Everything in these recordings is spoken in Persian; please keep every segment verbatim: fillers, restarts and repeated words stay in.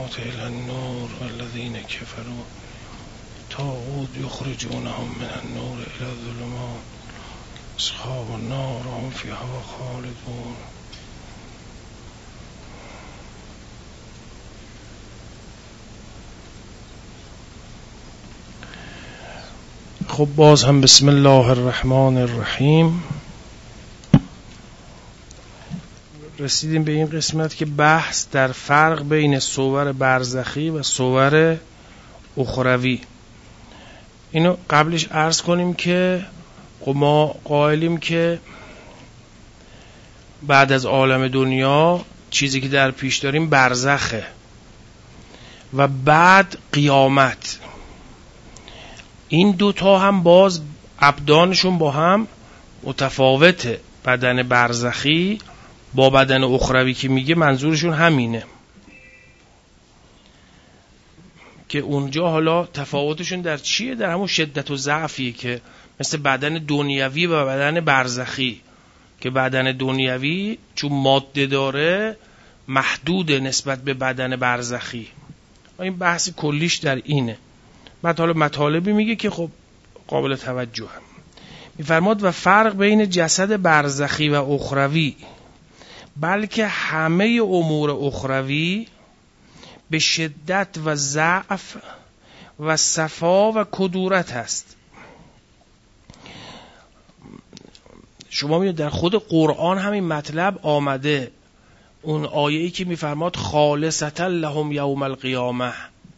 الظلمات الى النور والذین کفروا طاغوت یخرجونهم من النور الى الظلمات اصحاب النار هم فیها خالدون. خب باز هم بسم الله الرحمن الرحیم. رسیدیم به این قسمت که بحث در فرق بین صور برزخی و صور اخروی. اینو قبلش عرض کنیم که ما قائلیم که بعد از عالم دنیا چیزی که در پیش داریم برزخه و بعد قیامت. این دوتا هم باز ابدانشون با هم متفاوته. بدن برزخی با بدن اخروی که میگه منظورشون همینه که اونجا حالا تفاوتشون در چیه؟ در همون شدت و ضعفیه که مثل بدن دنیوی و بدن برزخی، که بدن دنیوی چون ماده داره محدود نسبت به بدن برزخی. این بحث کلیش در اینه. بعد حالا مطالبی میگه که خب قابل توجه هم میفرماد و فرق بین جسد برزخی و اخروی بلکه همه امور اخروی به شدت و ضعف و صفا و کدورت است. شما می‌بینید در خود قرآن همین مطلب آمده. اون آیه‌ای که میفرماد خالصتا لهم یوم القیامه،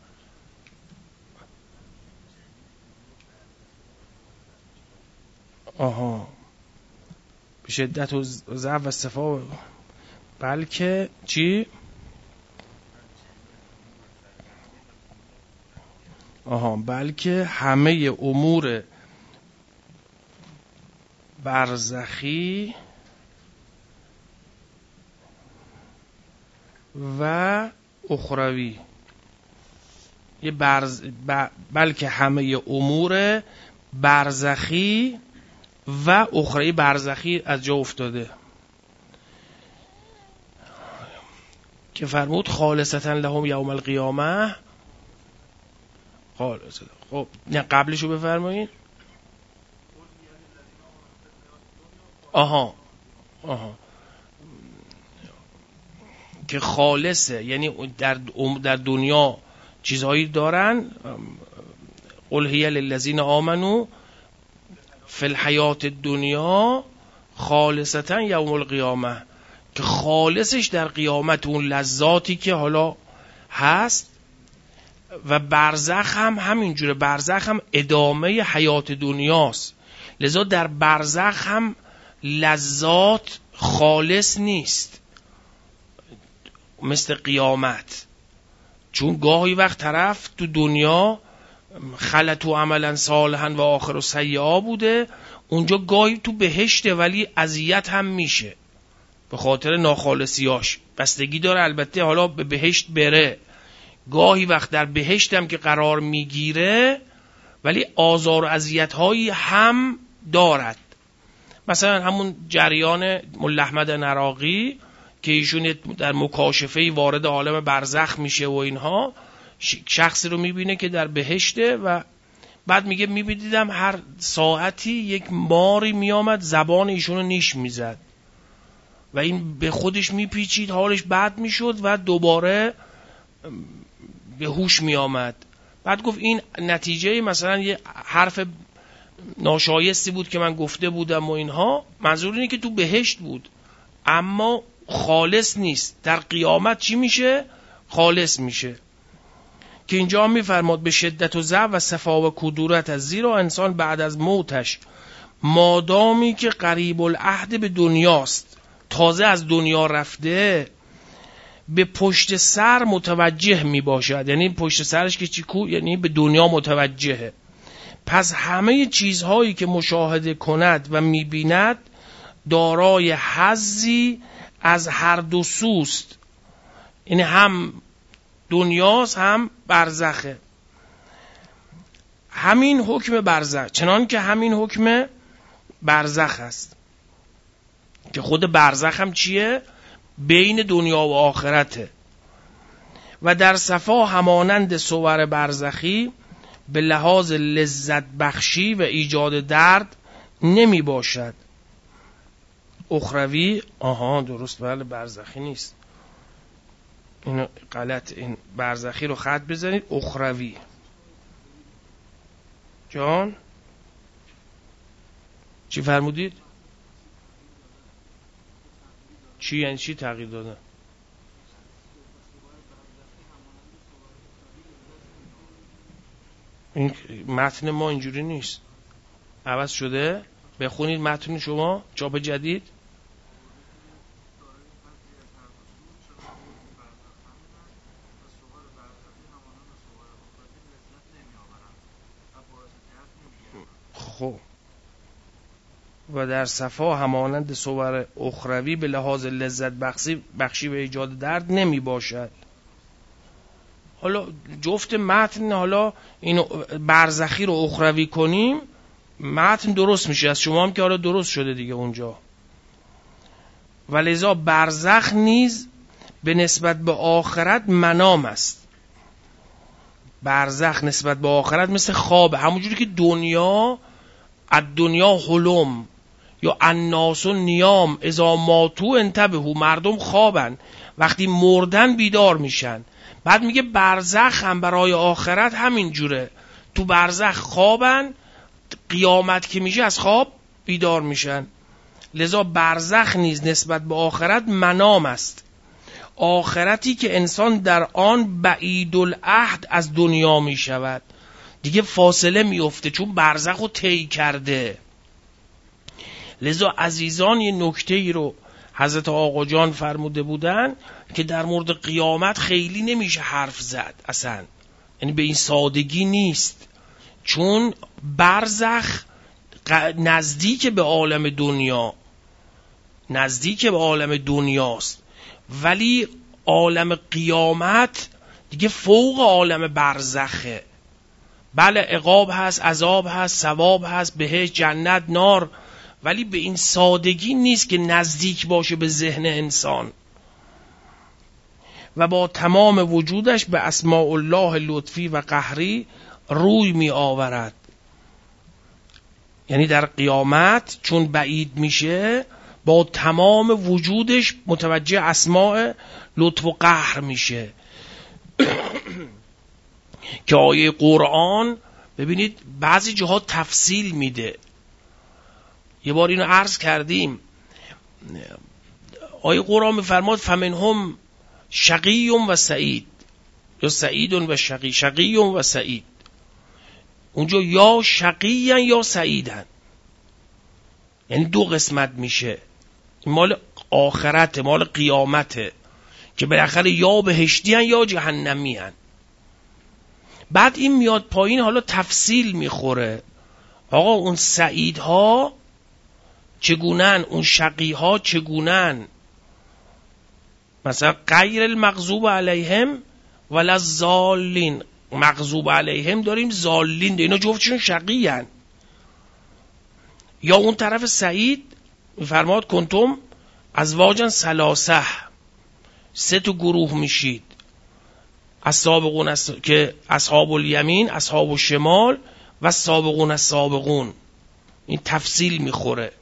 آها به شدت و ضعف و صفا، بلکه چی؟ آها بلکه همه امور برزخی و اخروی یه برز ب... بلکه همه امور برزخی و اخروی. برزخی از جا افتاده که فرمود خالصتا لهم یوم القیامه. خالصتا خب نه قبلشو بفرمایید. آها آها که خالصه، یعنی در در دنیا چیزهایی دارن. قل هی للذین آمنوا فی الحیات الدنیا خالصتا یوم القیامه، که خالصش در قیامت اون لذاتی که حالا هست. و برزخ هم همینجوره. برزخ هم ادامه حیات دنیاست، لذا در برزخ هم لذات خالص نیست مثل قیامت. چون گاهی وقت طرف تو دنیا خلطو عملا صالحا و آخر و سیئا بوده، اونجا گاهی تو بهشته ولی اذیت هم میشه به خاطر ناخالصیاش. بستگی داره البته حالا به بهشت بره. گاهی وقت در بهشت هم که قرار میگیره ولی آزار و اذیت هایی هم دارد. مثلا همون جریان مولا احمد نراقی که ایشون در مکاشفه وارد عالم برزخ میشه و اینها، شخصی رو میبینه که در بهشته و بعد میگه میبینیدم هر ساعتی یک ماری میامد زبان ایشونو نیش میزد و این به خودش میپیچید، حالش بد میشد و دوباره به هوش میامد. بعد گفت این نتیجه مثلا یه حرف ناشایستی بود که من گفته بودم و اینها. منظور اینه که تو بهشت بود اما خالص نیست. در قیامت چی میشه؟ خالص میشه. که اینجا میفرماد به شدت و ضعف و صفا و کدورت از، زیرا انسان بعد از موتش مادامی که قریب العهد به دنیاست، تازه از دنیا رفته، به پشت سر متوجه می باشد. یعنی پشت سرش که چی کو؟ یعنی به دنیا متوجهه. پس همه چیزهایی که مشاهده کند و می بیند دارای حظی از هر دو سوست. یعنی هم دنیاست هم برزخه. همین حکم برزخ، چنان که همین حکم برزخ است که خود برزخ هم چیه؟ بین دنیا و آخرته. و در صفا همانند صور برزخی به لحاظ لذت بخشی و ایجاد درد نمی باشد. اخروی، آها درست، بله برزخی نیست، اینو غلط، این برزخی رو خط بزنید، اخروی. جان چی فرمودید؟ چی یعنی چی تغییر دادن؟ این متن ما اینجوری نیست، عوض شده. بخونید متن شما چاپ جدید. خب و در صفا همانند صور اخروی به لحاظ لذت بخشی بخشی و ایجاد درد نمی باشد. حالا جفت متن، حالا اینو برزخی رو اخروی کنیم متن درست میشه. از شما هم که حالا درست شده دیگه اونجا. ولذا برزخ نیز به نسبت به آخرت منام است. برزخ نسبت به آخرت مثل خواب، همونجوری که دنیا از دنیا حلم یا الناس نیام اذا ماتو انتبهوا، مردم خوابن وقتی مردن بیدار میشن. بعد میگه برزخ هم برای آخرت همین جوره، تو برزخ خوابن، قیامت که میشه از خواب بیدار میشن. لذا برزخ نیز نسبت به آخرت منام است، آخرتی که انسان در آن بعید العهد از دنیا میشود، دیگه فاصله میفته چون برزخ رو طی کرده. لذا عزیزان یه نکته ای رو حضرت آقا جان فرموده بودن که در مورد قیامت خیلی نمیشه حرف زد اصلا، یعنی به این سادگی نیست، چون برزخ نزدیک به عالم دنیا، نزدیک به عالم دنیاست، ولی عالم قیامت دیگه فوق عالم برزخه. بله عقاب هست، عذاب هست، ثواب هست، بهشت، جنت، نار، ولی به این سادگی نیست که نزدیک باشه به ذهن انسان. و با تمام وجودش به اسماء الله لطفی و قهری روی می آورد. یعنی در قیامت چون بعید میشه با تمام وجودش متوجه اسماء لطف و قهر میشه. که آیه قرآن ببینید بعضی جاها تفصیل میده. یه بار اینو عرض کردیم، آیه قرآن میفرماد فمنهم شقی و سعید، یا سعید و شقی، شقی و سعید. اونجا یا شقیین یا سعیدن، یعنی دو قسمت میشه. این مال آخرت، مال قیامته که بالاخره یا بهشتی هن یا جهنمی هن. بعد این میاد پایین، حالا تفصیل میخوره. آقا اون سعیدها چگونن، اون شقیها چگونن؟ مثلا غیر المغضوب علیهم ولا الضالین، مغضوب علیهم داریم، ضالین، اینا جفتشون شقی هن. یا اون طرف سعید میفرماد کنتم ازواجا ثلاثه، سه تا گروه میشید، السابقون از... که اصحاب الیمین، اصحاب الشمال و السابقون السابقون. این تفصیل میخوره،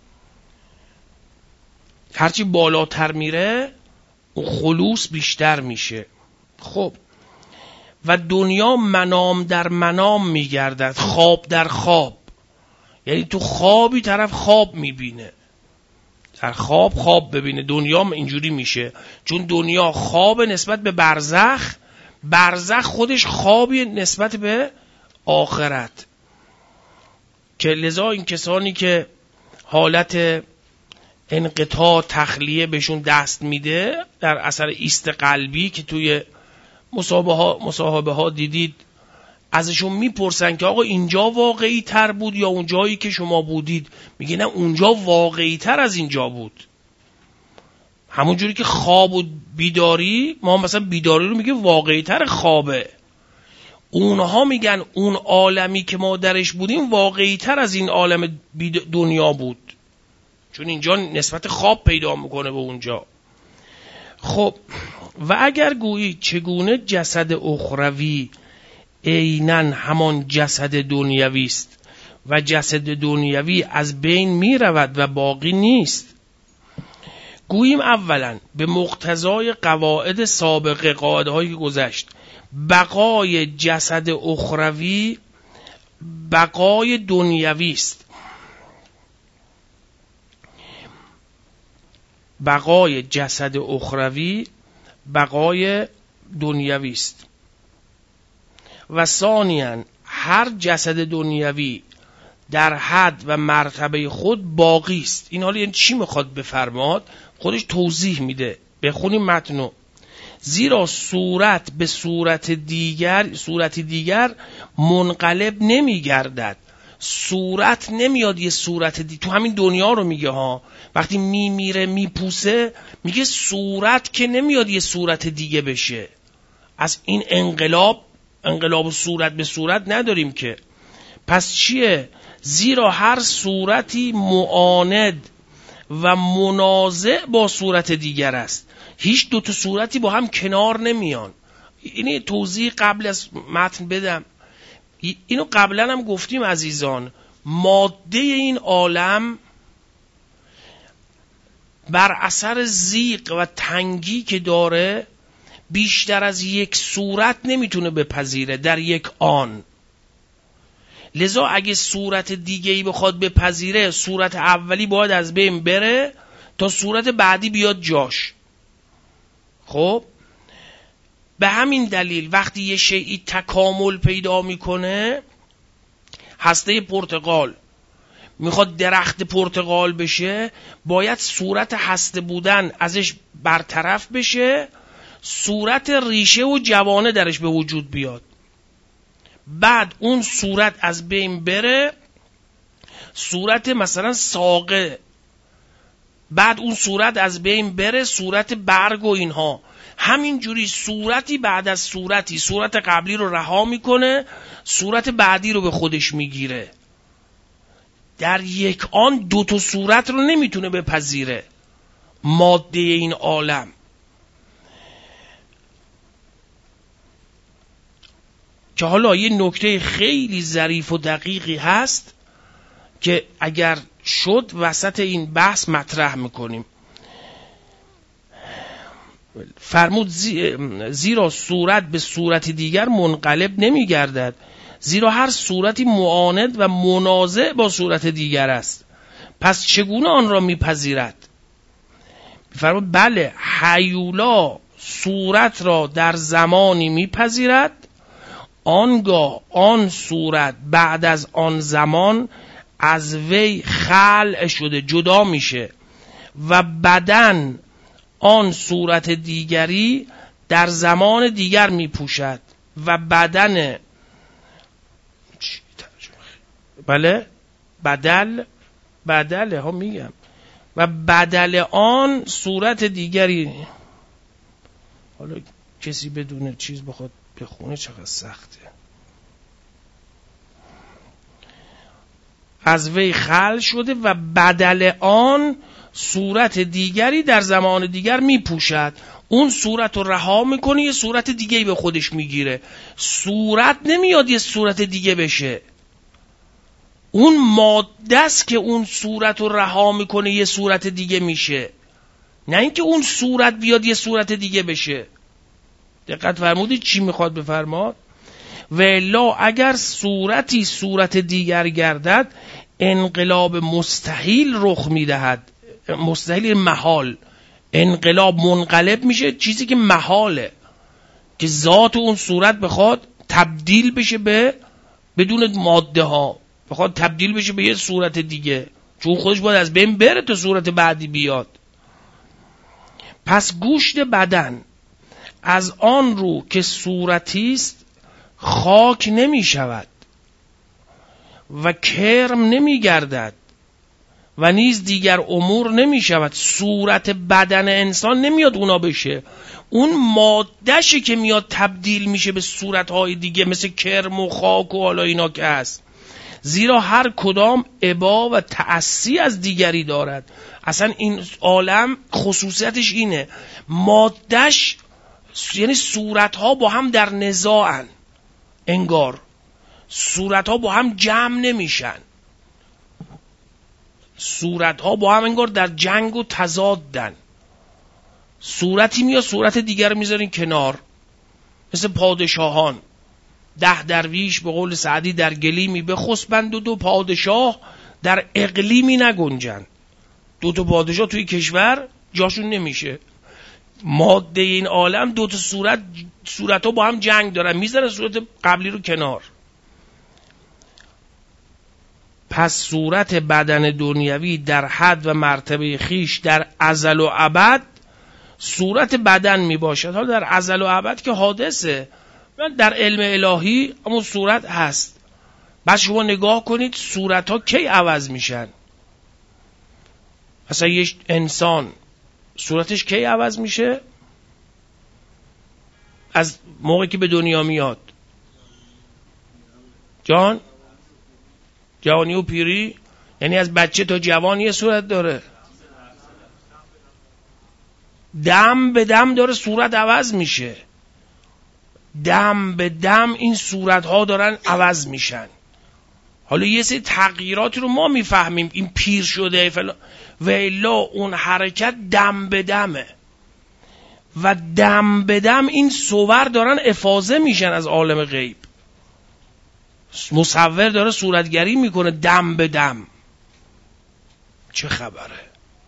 هرچی بالاتر میره اون خلوص بیشتر میشه. خب و دنیا منام در منام میگردد، خواب در خواب، یعنی تو خوابی طرف خواب میبینه، در خواب خواب ببینه. دنیا اینجوری میشه چون دنیا خواب نسبت به برزخ، برزخ خودش خوابی نسبت به آخرت. که لذا این کسانی که حالت انقطاع تخلیه بهشون دست میده در اثر ایست قلبی که توی مصاحبه ها, مصاحبه ها دیدید، ازشون میپرسن که آقا اینجا واقعی تر بود یا اونجایی که شما بودید؟ میگه نه اونجا واقعی تر از اینجا بود. همون جوری که خواب و بیداری، ما مثلا بیداری رو میگه واقعی تر خوابه، اونها میگن اون عالمی که ما درش بودیم واقعی تر از این عالم دنیا بود، چون اینجا نسبت خواب پیدا میکنه به اونجا. خب و اگر گویی چگونه جسد اخروی عیناً همان جسد دنیوی است و جسد دنیوی از بین می رود و باقی نیست، گوییم اولا به مقتضای قواعد سابقه، قاعده هایی که گذشت، بقای جسد اخروی بقای دنیوی است. بقای جسد اخروی بقای دنیوی است. و ثانیاً هر جسد دنیوی در حد و مرتبه خود باقی است. این حالا یعنی چی میخواد بفرماد؟ خودش توضیح میده. بخونیم متنو. زیرا صورت به صورت دیگر صورت دیگر منقلب نمیگردد. صورت نمیاد یه صورت دی تو همین دنیا رو میگه ها، وقتی میمیره میپوسه میگه صورت که نمیاد یه صورت دیگه بشه. از این انقلاب انقلاب صورت به صورت نداریم که. پس چیه؟ زیرا هر صورتی معاند و منازع با صورت دیگر است. هیچ دوتا صورتی با هم کنار نمیان. اینی توضیح قبل از متن بدم. اینو قبلا هم گفتیم عزیزان، ماده این عالم بر اثر ضیق و تنگی که داره بیشتر از یک صورت نمیتونه بپذیره در یک آن. لذا اگه صورت دیگه‌ای بخواد بپذیره، صورت اولی باید از بین بره تا صورت بعدی بیاد جاش. خب به همین دلیل وقتی یه شیئی تکامل پیدا میکنه، هسته پرتقال میخواد درخت پرتقال بشه، باید صورت هسته بودن ازش برطرف بشه، صورت ریشه و جوانه درش به وجود بیاد. بعد اون صورت از بین بره، صورت مثلا ساقه، بعد اون صورت از بین بره، صورت برگ و اینها. همینجوری صورتی بعد از صورتی صورت قبلی رو رها میکنه، صورت بعدی رو به خودش میگیره. در یک آن دو تا صورت رو نمیتونه بپذیره ماده این عالم. که حالا یه نکته خیلی ظریف و دقیقی هست که اگر شد وسط این بحث مطرح میکنیم. فرمود زیرا صورت به صورت دیگر منقلب نمیگردد، زیرا هر صورتی معاند و منازع با صورت دیگر است. پس چگونه آن را میپذیرد؟ فرمود بله، هیولا صورت را در زمانی میپذیرد، آنگاه آن صورت بعد از آن زمان از وی خلع شده، جدا میشه و بدن آن صورت دیگری در زمان دیگر میپوشد و بدن بله بدل بدل ها میگم و بدل آن صورت دیگری. حالا کسی بدون چیز بخواد بخونه چقدر سخته. از وی خلع شده و بدل آن صورت دیگری در زمان دیگر میپوشد. اون صورت رو رها میکنه، یه صورت دیگه‌ای به خودش میگیره. صورت نمیاد یه صورت دیگه بشه، اون ماده است که اون صورت رو رها میکنه یه صورت دیگه میشه، نه اینکه اون صورت بیاد یه صورت دیگه بشه. دقت فرمودید چی میخواد بفرماد؟ و الا اگر صورتی صورت دیگر گردد انقلاب مستحیل رخ میدهد. مستحیل محال، انقلاب منقلب میشه چیزی که محاله، که ذات اون صورت بخواد تبدیل بشه به بدون ماده ها، بخواد تبدیل بشه به یه صورت دیگه، چون خودش باید از بین بره تا صورت بعدی بیاد. پس گوشت بدن از آن رو که صورتی است خاک نمی شود و کرم نمی گردد و نیز دیگر امور نمی شود. صورت بدن انسان نمیاد اونا بشه، اون ماده‌شه که میاد تبدیل میشه به صورتهای دیگه مثل کرم و خاک و حالا اینا که هست. زیرا هر کدام ابا و تأسی از دیگری دارد. اصلا این عالم خصوصیتش اینه، ماده‌ش یعنی صورت ها با هم در نزاعن، انگار صورت ها با هم جمع نمیشن، صورت ها با هم انگار در جنگ و تضادن. صورتی میاد صورت دیگر میذارین کنار، مثل پادشاهان. ده درویش به قول سعدی در گلیمی بخسبند و دو پادشاه در اقلیمی نگنجند. دو تا پادشاه توی کشور جاشون نمیشه. ماده این عالم دو تا صورت صورت ها با هم جنگ دارن، میذارن صورت قبلی رو کنار. پس صورت بدن دنیوی در حد و مرتبه خیش در ازل و ابد صورت بدن می باشد. حالا در ازل و ابد که حادثه، من در علم الهی همون صورت هست. بس شما نگاه کنید صورت ها کی عوض میشن. مثلا یک انسان صورتش کی عوض میشه؟ از موقعی که به دنیا میاد. جان جوانی و پیری، یعنی از بچه تا جوان یه صورت داره، دم به دم داره صورت عوض میشه، دم به دم این صورت ها دارن عوض میشن. حالا یه سری تغییراتی رو ما میفهمیم، این پیر شده فلان، و الا اون حرکت دم به دمه و دم به دم این صور دارن افاضه میشن از عالم غیب. مصور داره صورتگری میکنه دم به دم. چه خبره؟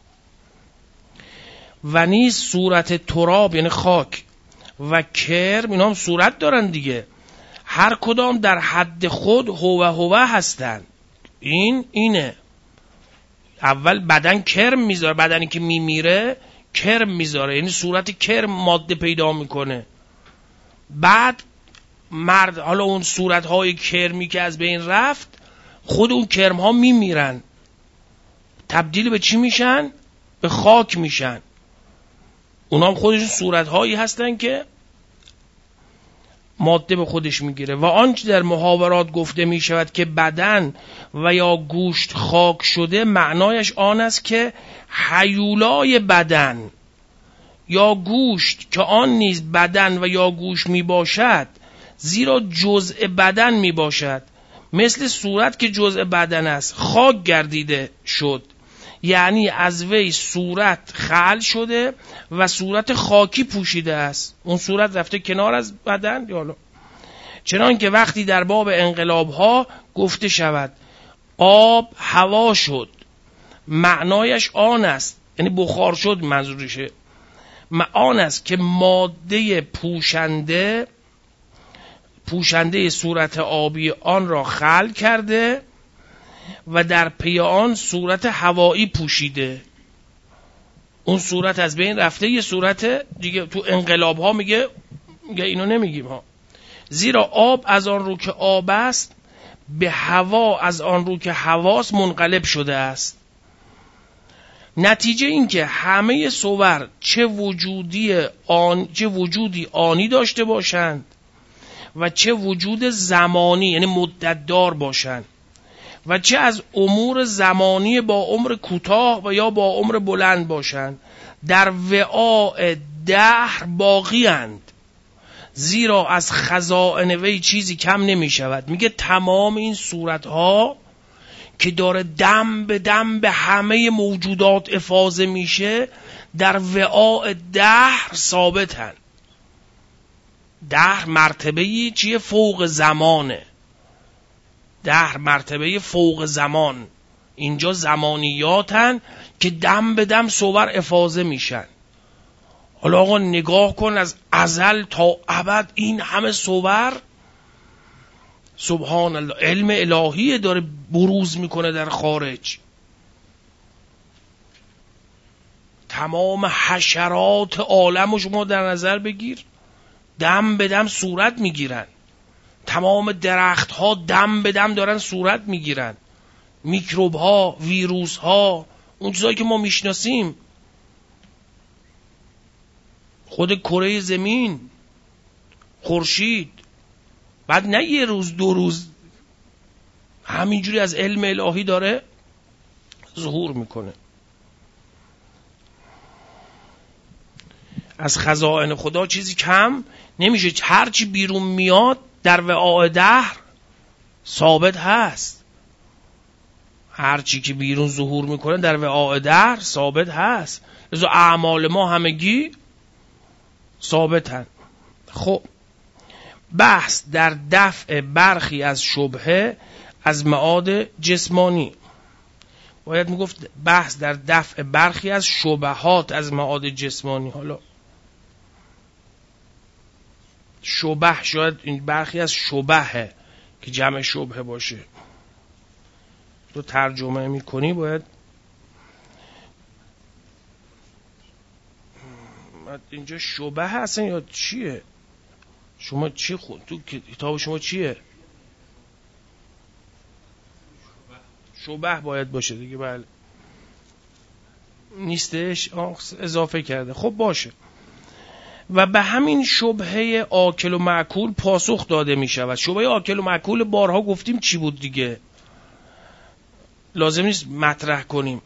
و نیز صورت تراب یعنی خاک و کرم اینا هم صورت دارن دیگه، هر کدام در حد خود هو هو هستن. این اینه. اول بدن کرم میذاره، بدنی که میمیره کرم میذاره، یعنی صورت کرم ماده پیدا میکنه. بعد مرد، حالا اون صورت های کرمی که از بین رفت خود اون کرم ها میمیرن، تبدیل به چی میشن؟ به خاک میشن. اونا هم خودشون صورت هایی هستن که ماده به خودش میگیره. و آنچه در محاورات گفته میشود که بدن و یا گوشت خاک شده، معنایش آن است که هیولای بدن یا گوشت که آن نیز بدن و یا گوشت میباشد، زیرا جزء بدن میباشد، مثل صورت که جزء بدن است خاک گردیده شد، یعنی از وی صورت خلع شده و صورت خاکی پوشیده است. اون صورت رفته کنار از بدن. یالا چنان که وقتی در باب انقلاب ها گفته شود آب هوا شد، معنایش آن است، یعنی بخار شد منظورشه، آن است که ماده پوشنده پوشنده صورت آبی آن را خلع کرده و در پی آن صورت هوایی پوشیده. اون صورت از بین رفته، یه صورت دیگه تو انقلاب ها میگه میگه اینو نمیگیم ها. زیرا آب از آن رو که آب است، به هوا از آن رو که هواست منقلب شده است. نتیجه این که همه صور چه وجودی آن چه وجودی آنی داشته باشند و چه وجود زمانی یعنی مدت دار باشند و چه از امور زمانی با عمر کوتاه و یا با عمر بلند باشند، در وعاء دهر باقی اند، زیرا از خزائن وی چیزی کم نمی شود. میگه تمام این صورتها که داره دم به دم به همه موجودات افاضه میشه، در وعاء دهر ثابتن. دهر مرتبه‌ای چیه؟ فوق زمانه. دهر مرتبه فوق زمان. اینجا زمانیاتن که دم به دم صور افاضه میشن. حالا آقا نگاه کن از ازل تا ابد این همه صور، سبحان الله، علم الهی داره بروز میکنه در خارج. تمام حشرات عالم رو شما در نظر بگیر، دم به دم صورت میگیرن. تمام درخت ها دم به دم دارن صورت میگیرن. میکروب ها، ویروس ها، اون چیزایی که ما میشناسیم، خود کره زمین، خورشید، بعد نه یه روز دو روز، همینجوری از علم الهی داره ظهور میکنه. از خزائن خدا چیزی کم نمیشه. هر چی بیرون میاد در وعاء دهر ثابت هست. هر چی که بیرون ظهور میکنه در وعاء دهر ثابت هست. لذا اعمال ما همگی ثابتن. خب بحث در دفع برخی از شبهه از معاد جسمانی. باید میگفت بحث در دفع برخی از شبهات از معاد جسمانی. حالا شبه شاید این برخی از شبهه که جمع شبهه باشه. تو ترجمه میکنی باید اینجا شبه هستن یا چیه؟ شما چی خود تو کتاب شما چیه؟ شبه باید باشه دیگه. بله نیستش، اضافه کرده. خب باشه. و به همین شبهه آکل و معکول پاسخ داده می شود. شبهه آکل و معکول بارها گفتیم چی بود دیگه، لازم نیست مطرح کنیم.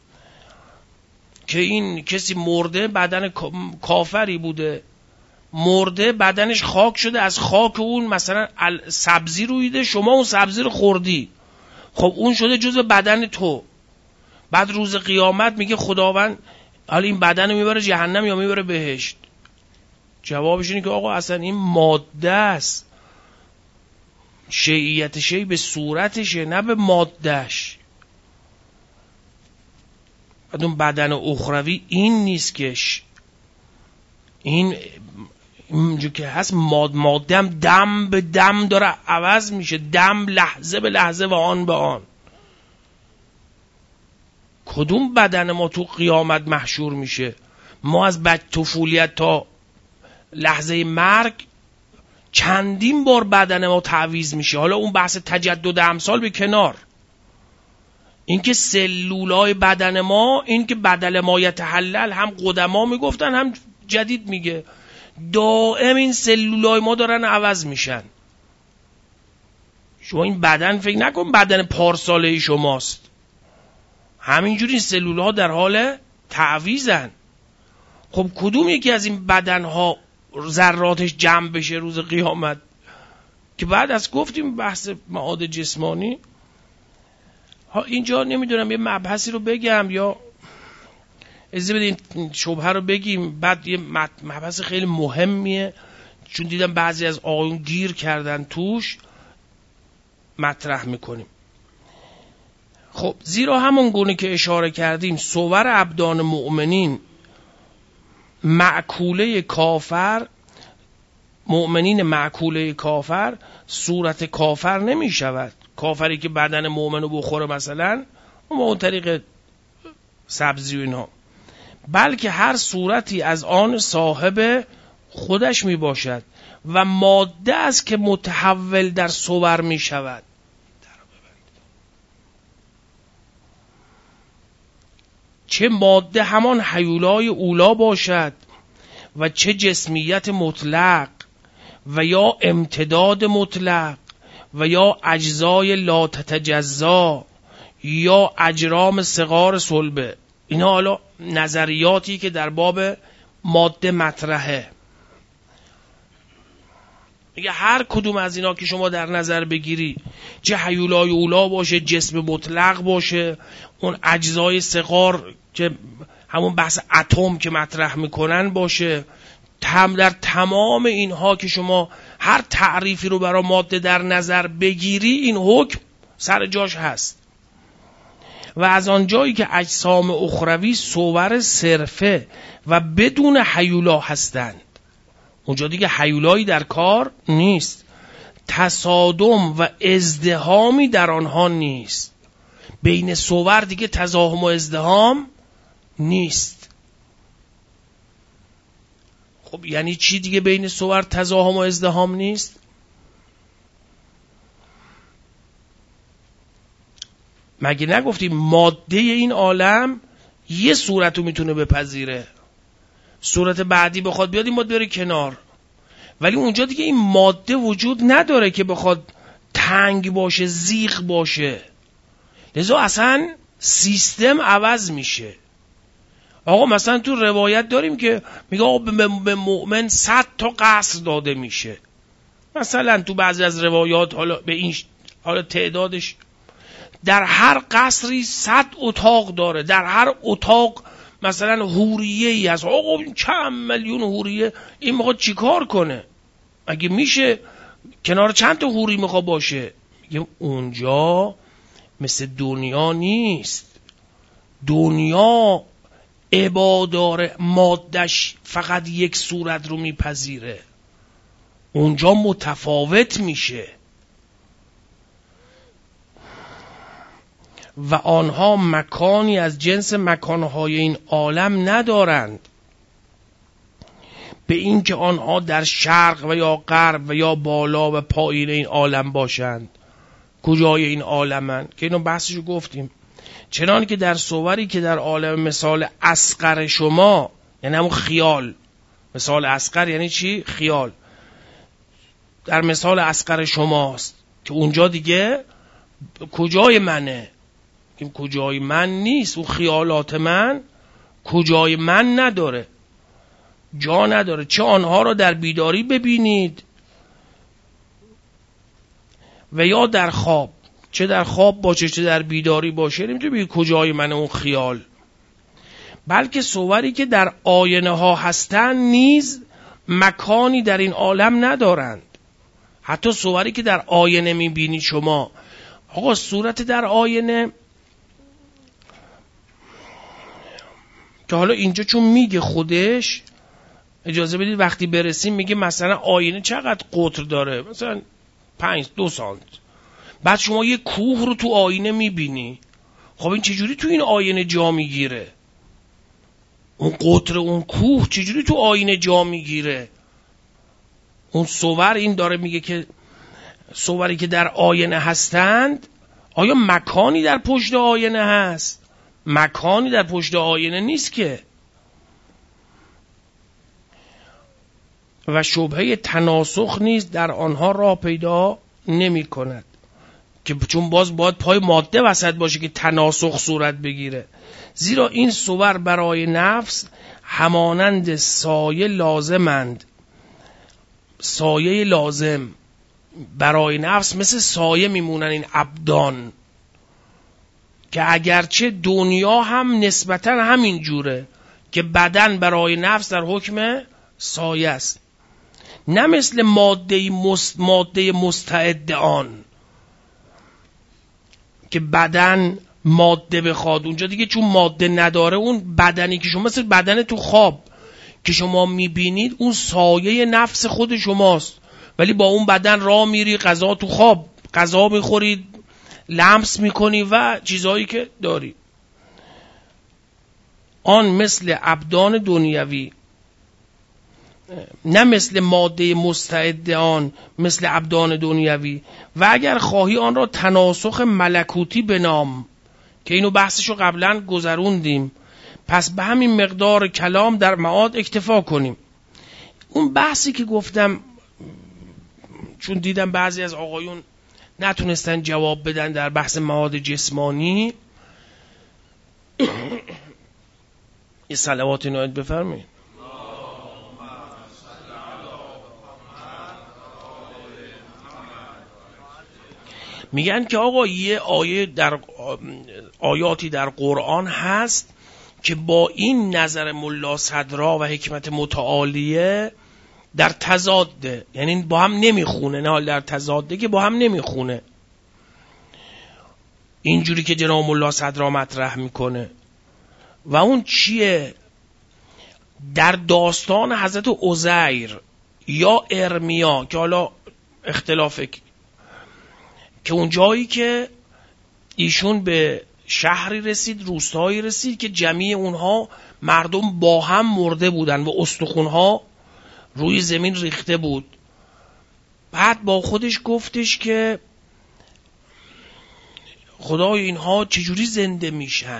که این کسی مرده، بدن کافری بوده، مرده بدنش خاک شده، از خاک اون مثلا سبزی رویده، شما اون سبزی رو خوردی، خب اون شده جزء بدن تو. بعد روز قیامت میگه خداوند حالا این بدن رو میبره جهنم یا میبره بهشت؟ جوابش اینه که آقا اصلا این ماده است، شیعیت شیع به صورتشه نه به مادهش. بعد اون بدن اخروی این نیست که این اینجا که هست ماد مادم دم به دم داره عوض میشه، دم لحظه به لحظه و آن به آن. کدوم بدن ما تو قیامت محشور میشه؟ ما از بچ طفولیت تا لحظه مرگ چندین بار بدن ما تعویض میشه. حالا اون بحث تجدد امثال به کنار، این که سلولای بدن ما، این که بدل ما یتحلل، هم قدما میگفتن هم جدید میگه، دائم این سلولای ما دارن عوض میشن. شما این بدن فکر نکن بدن پارساله شماست، همینجوری سلولها در حال تعویضن. خب کدوم یکی از این بدنها ذراتش جمع بشه روز قیامت؟ که بعد از گفتیم بحث معاد جسمانی. ها اینجا نمیدونم یه مبحثی رو بگم یا اجازه بدین شبهه رو بگیم، بعد یه مبحث خیلی مهمیه چون دیدم بعضی از آقایون گیر کردن توش، مطرح میکنیم. خب زیرا همون گونه که اشاره کردیم صور ابدان مؤمنین معکوله کافر، مؤمنین معکوله کافر صورت کافر نمی شود. کافری که بدن مؤمنو بخوره مثلا اون با اون طریق سبزی و اینا، بلکه هر صورتی از آن صاحب خودش می باشد و ماده است که متحول در صور می شود. چه ماده همان هیولای اولا باشد و چه جسمیت مطلق و یا امتداد مطلق و یا اجزای لا تتجزا یا اجرام صغار صلبه. اینا حالا نظریاتی که در باب ماده مطرحه. میگه هر کدوم از اینا که شما در نظر بگیری، چه هیولای اولا باشه، جسم مطلق باشه، اون اجزای صغار که همون بحث اتم که مطرح میکنن باشه، تم در تمام اینها که شما هر تعریفی رو برای ماده در نظر بگیری این حکم سر جاش هست. و از آنجایی که اجسام اخروی صور صرفه و بدون هیولا هستند، اونجا دیگه هیولایی در کار نیست، تصادم و ازدحامی در آنها نیست. بین صور دیگه تزاحم و ازدحام نیست. خب یعنی چی دیگه بین صور تزاحم و ازدحام نیست؟ مگه نگفتیم ماده این عالم یه صورت رو میتونه بپذیره، صورت بعدی بخواد بیاد این ماده بره کنار، ولی اونجا دیگه این ماده وجود نداره که بخواد تنگ باشه، زیغ باشه. لذا اصلا سیستم عوض میشه. آقا مثلا تو روایت داریم که میگه آقا به مؤمن صد تا قصر داده میشه. مثلا تو بعضی از روایات حالا به این حالا تعدادش در هر قصری صد اتاق داره، در هر اتاق مثلا حوریه ای هست. آقا چند میلیون حوریه، این میخواد چیکار کنه؟ اگه میشه کنار چند تا حوری میخواد باشه؟ میگه اونجا مثل دنیا نیست. دنیا عبادار مادش فقط یک صورت رو میپذیره، اونجا متفاوت میشه و آنها مکانی از جنس مکانهای این عالم ندارند، به این که آنها در شرق و یا غرب و یا بالا و پایین این عالم باشند. کجای این عالمن؟ که اینو بحثشو گفتیم. چنان که در صوری که در عالم مثال اصغر شما، یعنی همون خیال، مثال اصغر یعنی چی؟ خیال. در مثال اصغر شماست که اونجا دیگه کجای منه؟ که کجای من نیست، اون خیالات من کجای من نداره، جا نداره. چه آنها را در بیداری ببینید و یا در خواب، چه در خواب باشه چه در بیداری باشه، نمیتونی بگی کجای من اون خیال. بلکه صوری که در آینه ها هستند نیز مکانی در این عالم ندارند. حتی صوری که در آینه میبینی شما، آقا صورت در آینه که حالا اینجا چون میگه خودش، اجازه بدید وقتی برسیم میگه مثلا آینه چقدر قطر داره، مثلا پنج دو سانت. بعد شما یه کوه رو تو آینه میبینی، خب این چجوری تو این آینه جا میگیره؟ اون قطر اون کوه چجوری تو آینه جا میگیره؟ اون صور این داره میگه که صوری که در آینه هستند، آیا مکانی در پشت آینه هست؟ مکانی در پشت آینه نیست که. و شبهه تناسخ نیز در آنها راه پیدا نمی کند، که چون باز باید پای ماده وسط باشه که تناسخ صورت بگیره. زیرا این صور برای نفس همانند سایه لازمند. سایه لازم برای نفس مثل سایه میمونن این ابدان، که اگرچه دنیا هم نسبتا همین جوره که بدن برای نفس در حکم سایه است، نه مثل ماده مست ماده مستعد آن که بدن ماده بخواد. اونجا دیگه چون ماده نداره، اون بدنی که شما مثل بدن تو خواب که شما میبینید، اون سایه نفس خود شماست، ولی با اون بدن راه میری، غذا تو خواب غذا میخورید، لمس میکنی و چیزهایی که داری. آن مثل ابدان دنیوی، نه مثل ماده مستعد آن، مثل ابدان دنیوی. و اگر خواهی آن را تناسخ ملکوتی بنام، که اینو بحثشو قبلا گذروندیم، پس به همین مقدار کلام در معاد اکتفا کنیم. اون بحثی که گفتم، چون دیدم بعضی از آقایون نتونستن جواب بدن در بحث معاد جسمانی، یه صلوات عنایت بفرمایید. میگن که آقا یه آیه در آیاتی در قرآن هست که با این نظر ملا صدرا و حکمت متعالیه در تضاده، یعنی با هم نمیخونه، نه در تضاده که با هم نمیخونه، اینجوری که جناب ملا صدرا مطرح میکنه. و اون چیه؟ در داستان حضرت عزیر یا ارمیا، که حالا اختلافه، که اون جایی که ایشون به شهری رسید، روستایی رسید که جمیع اونها مردم با هم مرده بودن و استخونها روی زمین ریخته بود. بعد با خودش گفتش که خدای اینها چجوری زنده میشن؟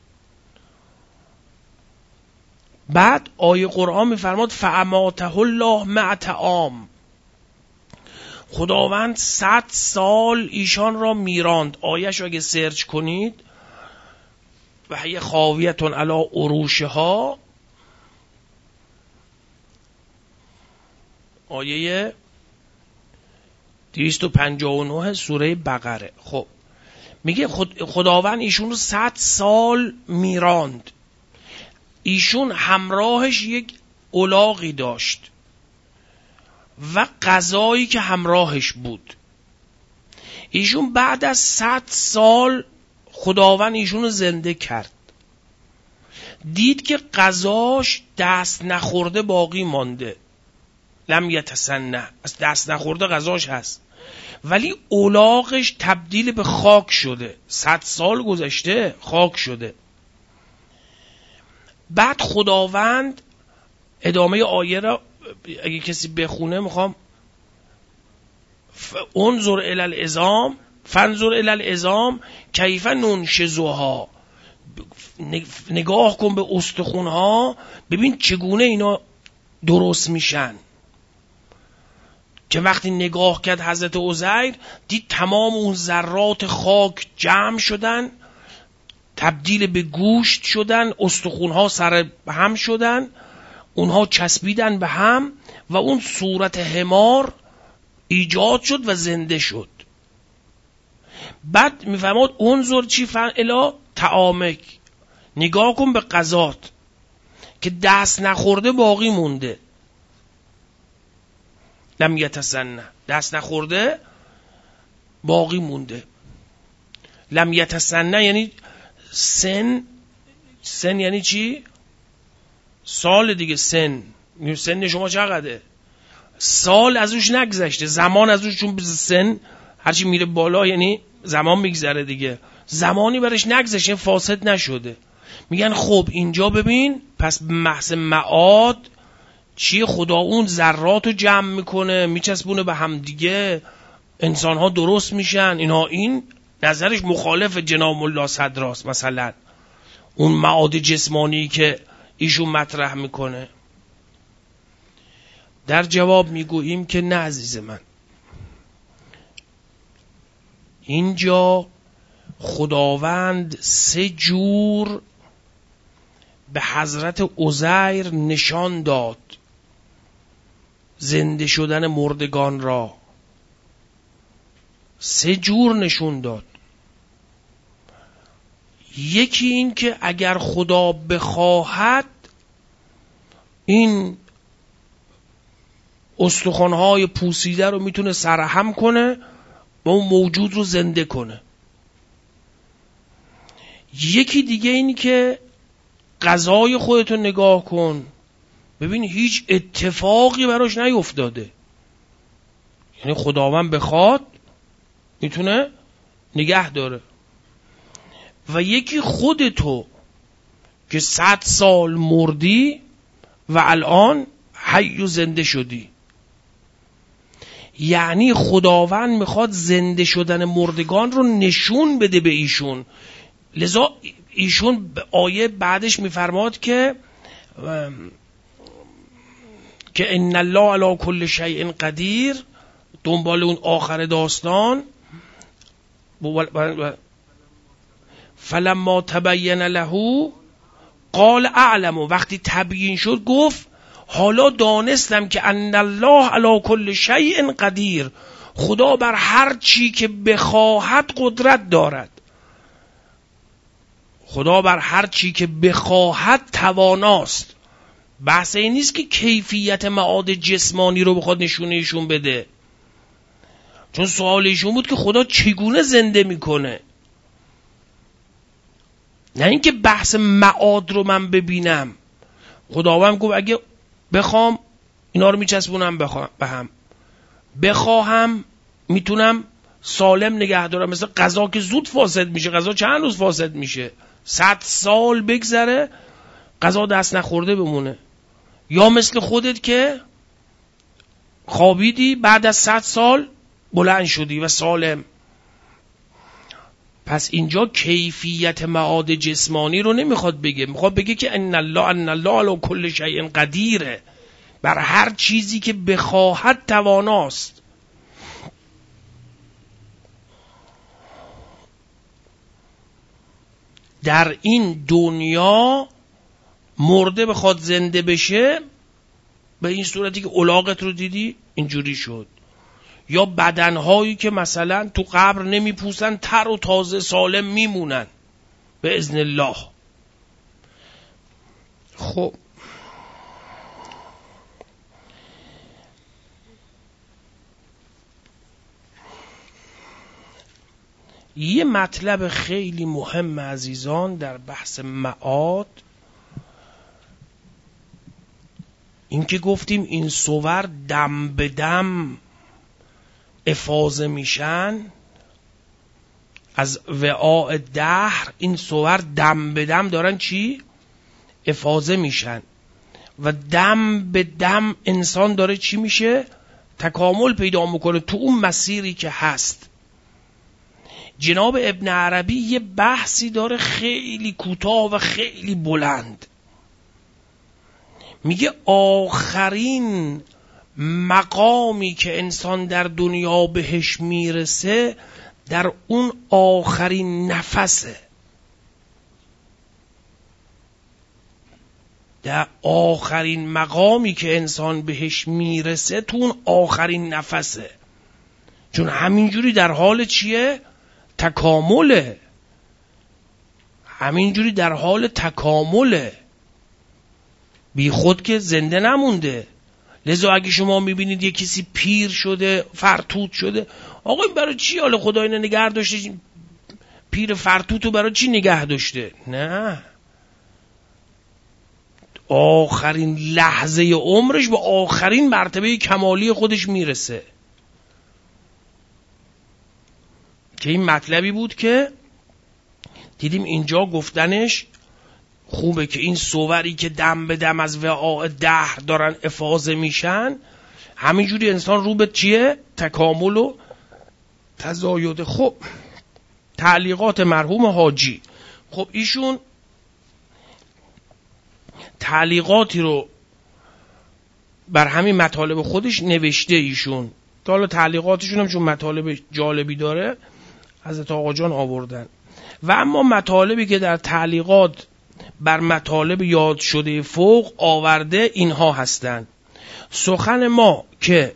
بعد آیه قرآن میفرماد فاماته الله مع طعام، خداوند صد سال ایشان را میراند. آیه‌شو اگه سرچ کنید و هی خاویتون علی عروشها، آیه دویست و پنجاه و نه سوره بقره. خب میگه خود خداوند ایشون رو صد سال میراند. ایشون همراهش یک الاغی داشت و غذایی که همراهش بود. ایشون بعد از صد سال خداوند ایشون رو زنده کرد. دید که غذاش دست نخورده باقی مانده، لم یتسنه، از دست نخورده غذاش هست، ولی الاغش تبدیل به خاک شده. صد سال گذشته خاک شده. بعد خداوند ادامه آیه را اگه کسی بخونه میخوام انظر الی العظام فانظر الی العظام کیف ننشزها، نگاه کن به استخوان‌ها ببین چگونه اینا درست میشن. که وقتی نگاه کرد حضرت عزیر دید تمام اون ذرات خاک جمع شدن، تبدیل به گوشت شدن، استخوان‌ها سر هم شدن، اونها چسبیدن به هم و اون صورت حمار ایجاد شد و زنده شد. بعد میفرماد انظر چی فعلا طعامک، نگاه کن به غذات که دست نخورده باقی مونده، لم یتسنه، دست نخورده باقی مونده. لم یتسنه یعنی سن، سن یعنی چی؟ سال دیگه. سن، سن شما چقدره؟ سال ازش نگذشته، زمان ازش، چون سن هرچی میره بالا یعنی زمان میگذره دیگه، زمانی برش نگذشته، فاسد نشده. میگن خب اینجا ببین پس محض معاد چیه؟ خدا اون ذرات رو جمع میکنه میچسبونه به هم دیگه، انسان ها درست میشن. اینا این نظرش مخالف جناب ملا صدراست، مثلا اون معاد جسمانی که ایشون مطرح میکنه. در جواب میگوییم که نه عزیز من، اینجا خداوند سه جور به حضرت عزیر نشان داد زنده شدن مردگان را. سه جور نشون داد. یکی این که اگر خدا بخواهد این استخوان‌های پوسیده رو میتونه سرهم کنه و اون موجود رو زنده کنه. یکی دیگه این که غذای خودتو نگاه کن ببین هیچ اتفاقی براش نیفتاده، یعنی خداوند بخواد میتونه نگه داره. و یکی خودتو که صد سال مردی و الان حی و زنده شدی، یعنی خداوند میخواد زنده شدن مردگان رو نشون بده به ایشون. لذا ایشون آیه بعدش میفرماد که که ان الله علی کل شیء قدیر، دنبال اون آخر داستان فلما تبین له قال اعلم، وقتی تبیین شد گفت حالا دانستم که ان الله علی کل شیء قدیر، خدا بر هر چی که بخواهد قدرت دارد. خدا بر هر چی که بخواهد تواناست. بحث این نیست که کیفیت معاد جسمانی رو بخواد نشونه ایشون بده، چون سوال ایشون بود که خدا چگونه زنده میکنه، نه اینکه بحث معاد رو من ببینم. خداوند گفت اگه بخوام اینا رو میچسبونم به هم، بخواهم میتونم سالم نگه دارم. مثل غذا که زود فاسد میشه، غذا چند روز فاسد میشه، صد سال بگذره غذا دست نخورده بمونه. یا مثل خودت که خوابیدی بعد از صد سال بلند شدی و سالم. پس اینجا کیفیت معاد جسمانی رو نمیخواد بگه، میخواد بگه که ان الله ان الله علی کل شیء قدیره، بر هر چیزی که بخواهد تواناست. در این دنیا مرده بخواد زنده بشه، به این صورتی که الاغت رو دیدی اینجوری شد. یا بدنهایی که مثلا تو قبر نمیپوسن، تر و تازه سالم میمونن به اذن الله. خب یه مطلب خیلی مهم عزیزان در بحث معاد، این که گفتیم این صور دم به دم افاضه میشن از وعاء دهر، این صور دم به دم دارن چی؟ افاضه میشن و دم به دم انسان داره چی میشه؟ تکامل پیدا میکنه تو اون مسیری که هست. جناب ابن عربی یه بحثی داره خیلی کوتاه و خیلی بلند، میگه آخرین مقامی که انسان در دنیا بهش میرسه در اون آخرین نفسه، در آخرین مقامی که انسان بهش میرسه تو اون آخرین نفسه، چون همینجوری در حال چیه؟ تکامله، همینجوری در حال تکامله، بی خود که زنده نمونده. لذا اگه شما میبینید یه کسی پیر شده، فرتوت شده، آقا این برای چی حالا خدا اینو نگه داشته؟ پیر فرتوتو برای چی نگه داشته؟ نه، آخرین لحظه عمرش به آخرین مرتبه کمالی خودش میرسه. که این مطلبی بود که دیدیم اینجا گفتنش خوبه که این صوری که دم به دم از وعاء دهر دارن افاضه میشن، همینجوری انسان رو به چیه؟ تکامل و تزاید. خب تعلیقات مرحوم حاجی، خب ایشون تعلیقاتی رو بر همین مطالب خودش نوشته ایشون، که حالا تعلیقاتشون هم چون مطالب جالبی داره حضرت آقا جان آوردن. و اما مطالبی که در تعلیقات بر مطالب یاد شده فوق آورده اینها هستند: سخن ما که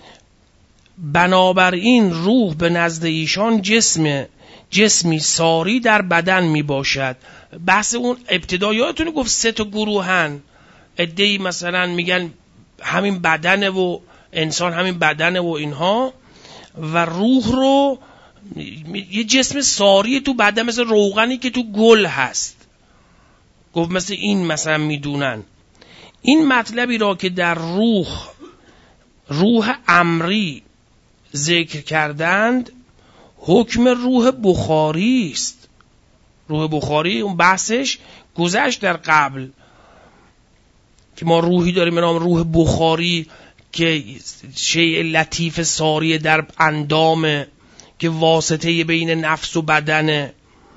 بنابراین روح به نزد ایشان جسم جسمی ساری در بدن می باشد. بحث اون ابتدایاتونو گفت سه تا گروهن، عده‌ای مثلا میگن همین بدنه و انسان همین بدنه و اینها، و روح رو یه جسم ساری تو بدن مثل روغنی که تو گل هست، گفت مثل این مثلا میدونن. این مطلبی را که در روح روح امری ذکر کردند حکم روح بخاری است. روح بخاری اون بحثش گذشت در قبل که ما روحی داریم به نام روح بخاری که شیء لطیف ساری در اندامه که واسطه بین نفس و بدنه.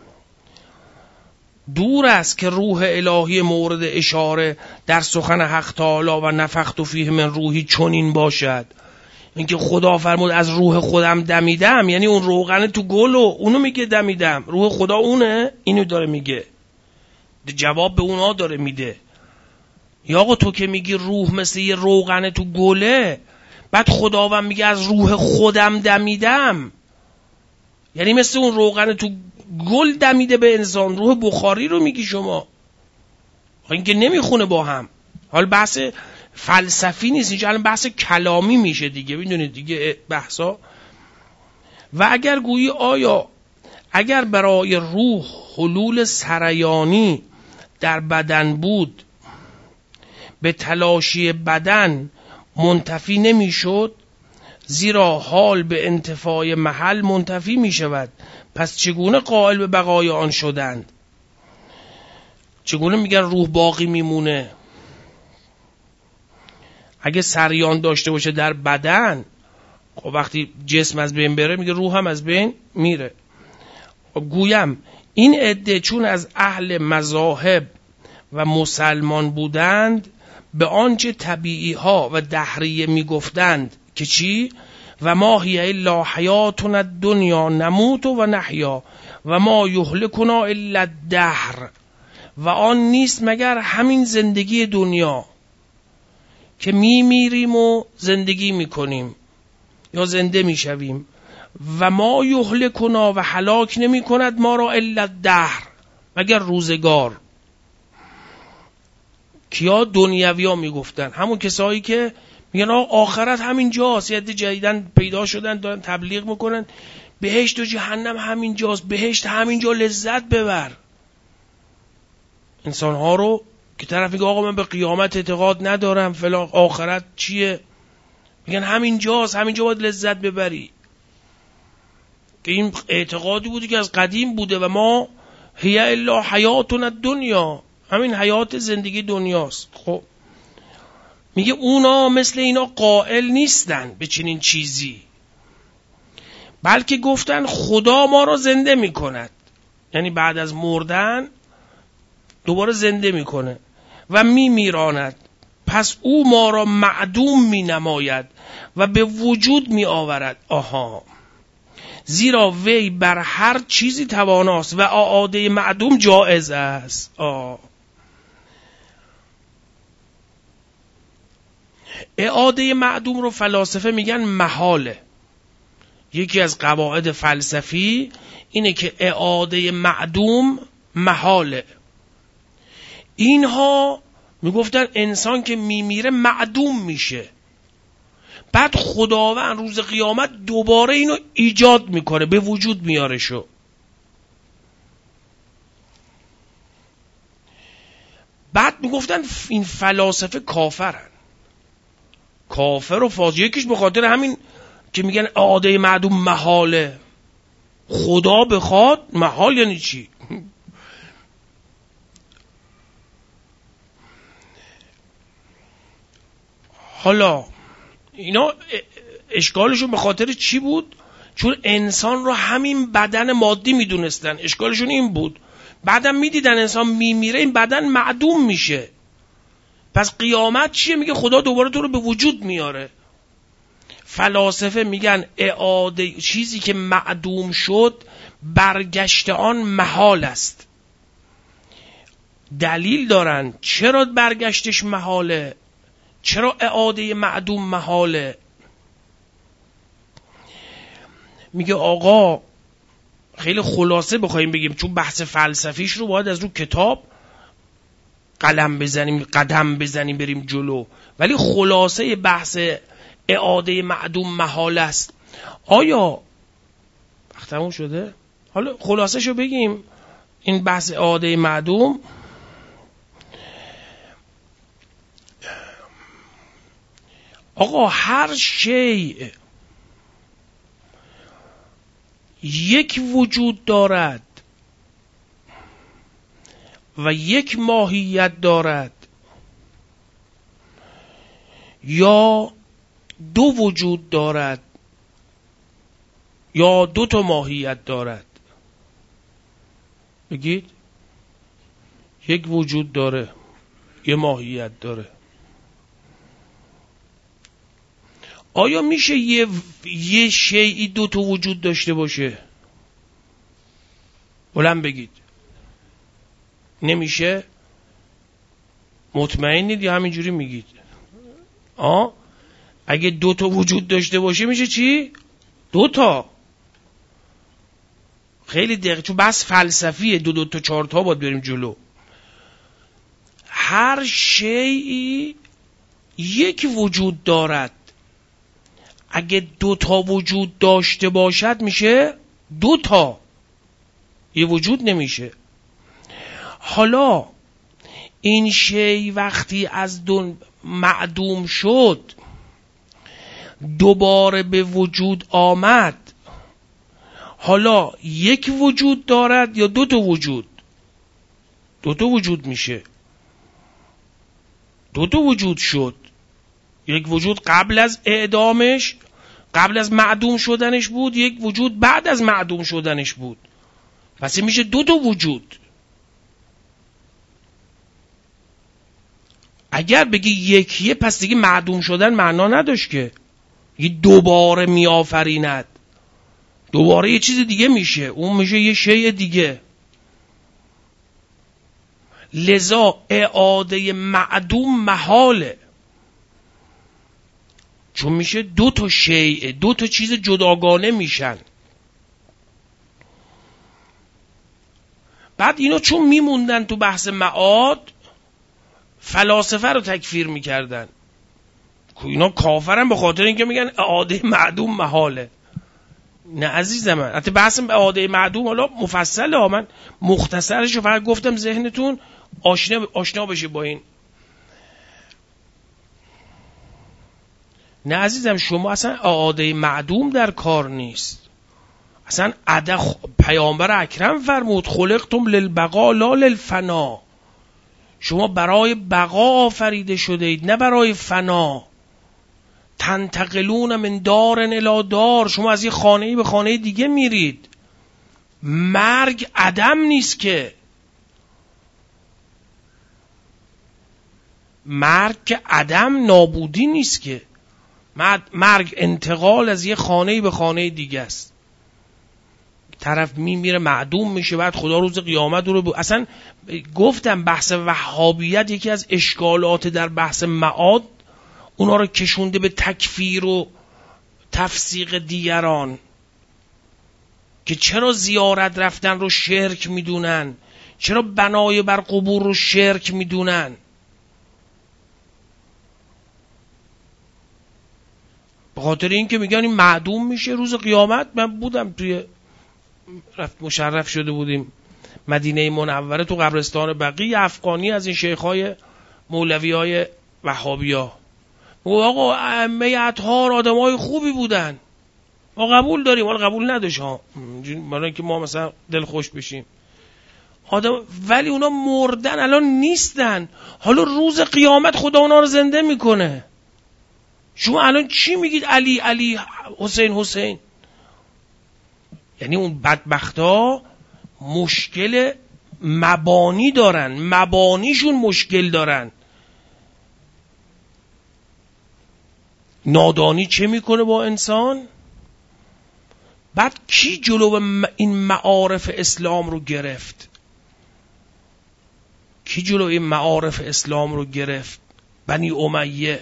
دور است که روح الهی مورد اشاره در سخن حق تعالی و نفخت فیه من روحی چنین باشد. اینکه خدا فرمود از روح خودم دمیدم، یعنی اون روغن تو گل و اونو میگه دمیدم، روح خدا اونه، اینو داره میگه، جواب به اونها داره میده. یا آقا تو که میگی روح مثل یه روغن تو گله، بعد خداوند میگه از روح خودم دمیدم، یعنی مثل اون روغن تو گل دمیده به انسان. روح بخاری رو میگی شما، این که نمیخونه با هم. حال بحث فلسفی نیست اینجا، الان بحث کلامی میشه دیگه، میدونید دیگه بحثا. و اگر گویی آیا اگر برای روح حلول سریانی در بدن بود به تلاشی بدن منتفی نمیشد، زیرا حال به انتفاع محل منتفی می شود، پس چگونه قائل به بقای آن شدند؟ چگونه میگن روح باقی میمونه؟ اگه سریان داشته باشه در بدن، خب وقتی جسم از بین بره میگه روح هم از بین میره. گویم این عده چون از اهل مذاهب و مسلمان بودند به آنچه طبیعی ها و دهریه میگفتند که چی؟ و ما هی الا حیاتنا الدنیا نموت و نحیا، و ما یهلکنا الا الدهر، و آن نیست مگر همین زندگی دنیا که می میریم و زندگی میکنیم یا زنده میشویم. و ما یهلکنا، و هلاک نمی کند ما را الا الدهر، مگر روزگار. کیا؟ دنیوی ها میگفتن، همون کسایی که میگن آقا آخرت همین جاست، یه جدیدن پیدا شدن دارن تبلیغ میکنن بهشت و جهنم همین جاست، بهشت همین جا، لذت ببر. انسان ها رو که طرف میگه آقا من به قیامت اعتقاد ندارم فلان، آخرت چیه؟ میگن همین جاست، همین جا باید لذت ببری. که این اعتقادی بوده که از قدیم بوده و ما هی الا حیاتنا الدنیا، همین حیات زندگی دنیاست. خب میگه اونا مثل اینا قائل نیستن به چنین چیزی، بلکه گفتن خدا ما را زنده میکند، یعنی بعد از مردن دوباره زنده میکنه و میمیراند، پس او ما را معدوم مینماید و به وجود میآورد. آها، زیرا وی بر هر چیزی تواناست و اعاده معدوم جائز است. آه. اعاده معدوم رو فلاسفه میگن محاله. یکی از قواعد فلسفی اینه که اعاده معدوم محاله. اینها میگفتن انسان که میمیره معدوم میشه، بعد خداوند روز قیامت دوباره اینو ایجاد میکنه، به وجود میارشو. بعد میگفتن این فلاسفه کافرن، کافر و فاسق. یکیش به خاطر همین که میگن اعاده معدوم محاله. خدا بخواد محال یعنی چی؟ حالا اینا اشکالشون به خاطر چی بود؟ چون انسان رو همین بدن مادی میدونستن، اشکالشون این بود. بعدم میدیدن انسان میمیره این بدن معدوم میشه، پس قیامت چیه؟ میگه خدا دوباره تو رو به وجود میاره. فلاسفه میگن اعاده چیزی که معدوم شد برگشت آن محال است. دلیل دارن چرا برگشتش محاله، چرا اعاده معدوم محاله. میگه آقا خیلی خلاصه بخوایم بگیم، چون بحث فلسفیش رو باید از رو کتاب قلم بزنیم، قدم بزنیم بریم جلو، ولی خلاصه بحث اعاده معدوم محاله است. آیا تموم شده؟ حالا خلاصه شو بگیم. این بحث اعاده معدوم، آقا هر شیء یک وجود دارد و یک ماهیت دارد یا دو وجود دارد یا دو تا ماهیت دارد. بگید یک وجود داره، یه ماهیت داره. آیا میشه یه یه شیئی دو تا وجود داشته باشه؟ بلند بگید. نمیشه؟ مطمئنید یا همینجوری میگید؟ آه اگه دو تا وجود داشته باشه میشه چی؟ دو تا. خیلی دقیق، چون بس فلسفیه، دو دو تا چهار تا باید بریم جلو. هر شیئی یک وجود دارد. اگه دو تا وجود داشته باشد میشه دو تا، یه وجود نمیشه. حالا این شی وقتی از دون معدوم شد دوباره به وجود آمد، حالا یک وجود دارد یا دو تا وجود؟ دو تا وجود میشه. دو تا وجود شد. یک وجود قبل از اعدامش، قبل از معدوم شدنش بود، یک وجود بعد از معدوم شدنش بود. پس این میشه دو تا وجود. اگر بگی یکیه پس دیگه معدوم شدن معنا نداشت که. یه دوباره میآفریند. دوباره یه چیز دیگه میشه، اون میشه یه شیء دیگه. لذا اعاده معدوم محاله، چون میشه دو تا شیء، دو تا چیز جداگانه میشن. بعد اینا چون میموندن تو بحث معاد، فلاسفه رو تکفیر میکردن. اینا کافرن به خاطر اینکه میگن اعاده معدوم محاله. نه عزیز من، حتی بحث اعاده معدوم حالا مفصله ها، من مختصرش رو فقط گفتم ذهنتون آشنا آشنا بشه با این. نه عزیزم، شما اصلا اعاده معدوم در کار نیست. اصلا عده پیامبر اکرم فرمود خلقتم للبقا لا للفنا، شما برای بقا آفریده شده اید نه برای فنا. تنتقلون من دار الی دار، شما از یه خانه‌ای به خانه دیگه میرید. مرگ عدم نیست که، مرگ که عدم نابودی نیست که، مرگ انتقال از یه خانه‌ای به خانه دیگه است. طرف میمیره معدوم میشه، بعد خدا روز قیامت رو ب... اصلا گفتم بحث وهابیت یکی از اشکالات در بحث معاد اونا رو کشونده به تکفیر و تفسیق دیگران، که چرا زیارت رفتن رو شرک میدونن، چرا بنای بر قبور رو شرک میدونن. به خاطر این که میگن این معدوم میشه روز قیامت. من بودم توی رفت مشرف شده بودیم مدینه منوره، تو قبرستان بقیع، افغانی از این شیخای مولوی های وهابی ها. و آقا ائمه اطهار آدمای خوبی بودن، ما قبول داریم، ولی قبول نداشت ها، برای اینکه ما مثلا دل خوش بشیم آدم، ولی اونا مردن الان نیستن. حالا روز قیامت خدا اونا رو زنده میکنه. شما الان چی میگید علی علی حسین حسین؟ یعنی اون بدبختا مشکل مبانی دارن، مبانیشون مشکل دارن. نادانی چه میکنه با انسان؟ بعد کی جلو این معارف اسلام رو گرفت؟ کی جلو این معارف اسلام رو گرفت؟ بنی امیه.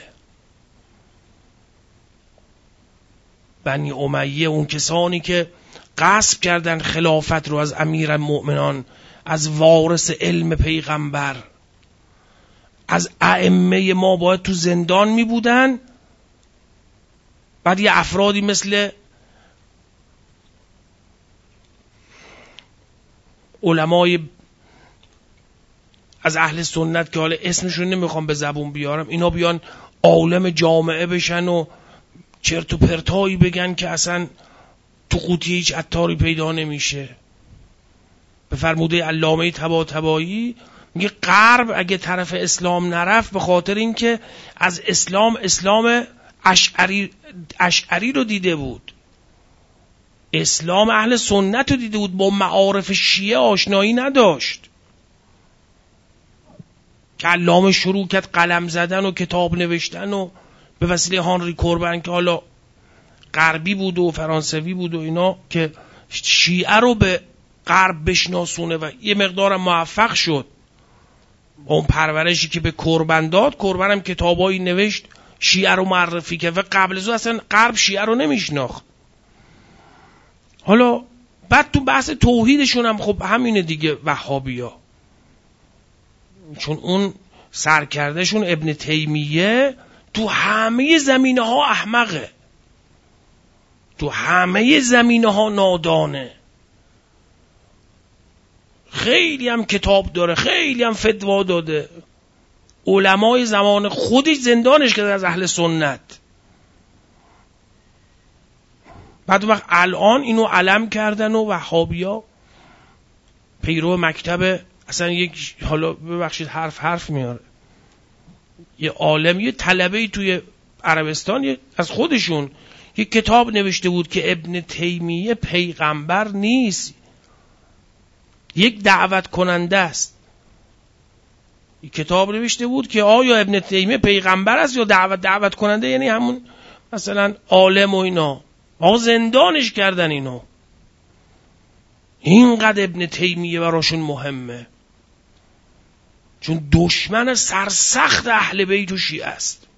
بنی امیه، اون کسانی که غصب کردن خلافت رو از امیرالمؤمنان، از وارث علم پیغمبر، از ائمه ما باید تو زندان می بودن. بعد یه افرادی مثل علمای از اهل سنت که حالا اسمشون نمیخوام به زبون بیارم، اینا بیان عالم جامعه بشن و چرت و پرتایی بگن که اصلا تو قوطی هیچ عطاری پیدا نمیشه. به فرموده علامه طباطبایی میگه غرب اگه طرف اسلام نرفت به خاطر اینکه از اسلام اسلام اشعری اشعری رو دیده بود، اسلام اهل سنت رو دیده بود، با معارف شیعه آشنایی نداشت. که علامه شروع کرد قلم زدن و کتاب نوشتن و به وسیله هانری کوربن که حالا غربی بود و فرانسوی بود و اینا، که شیعه رو به غرب بشناسونه و یه مقدارم موفق شد. اون پرورشی که به کوربن داد، کوربن هم کتابایی نوشت شیعه رو معرفی کرد و قبل از اون اصلا غرب شیعه رو نمیشناخت. حالا بعد تو بحث توحیدشون هم خب همینه دیگه، وهابیا، چون اون سرکردشون ابن تیمیه تو همه زمینه ها احمقه، تو همه زمینه ها نادانه، خیلی هم کتاب داره، خیلی هم فتوا داده، علمای زمان خودش زندانش کرده از اهل سنت. بعد وقت الان اینو علم کردن و وهابیا پیرو مکتب، اصلا یک، حالا ببخشید حرف حرف میاره، یه عالم، یه طلبه‌ای توی عربستان یه از خودشون یه کتاب نوشته بود که ابن تیمیه پیغمبر نیست، یک دعوت کننده است. یک کتاب نوشته بود که آیا ابن تیمیه پیغمبر است یا دعوت دعوت کننده، یعنی همون مثلا عالم و اینا. آقا زندانش کردن اینو. اینقدر ابن تیمیه براشون مهمه، چون دشمن سرسخت اهل بیت و شیعه است.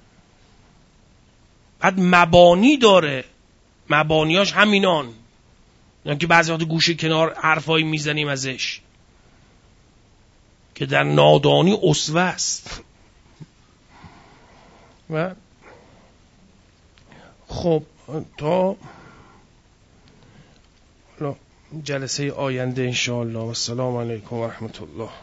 بعد مبانی داره، مبانیاش همینان، یعنی که بعضی وقت گوشه کنار حرفایی میزنیم ازش که در نادانی اسوه است. و خب تا جلسه آینده انشاءالله. و السلام علیکم و رحمت الله.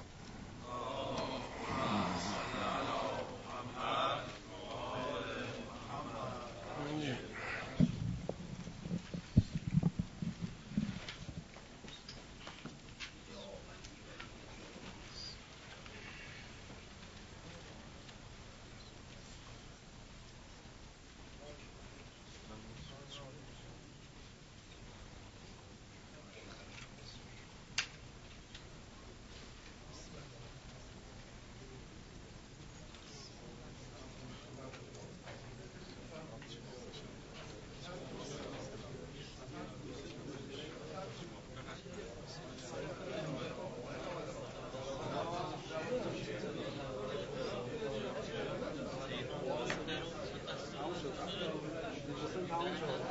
تمام شد.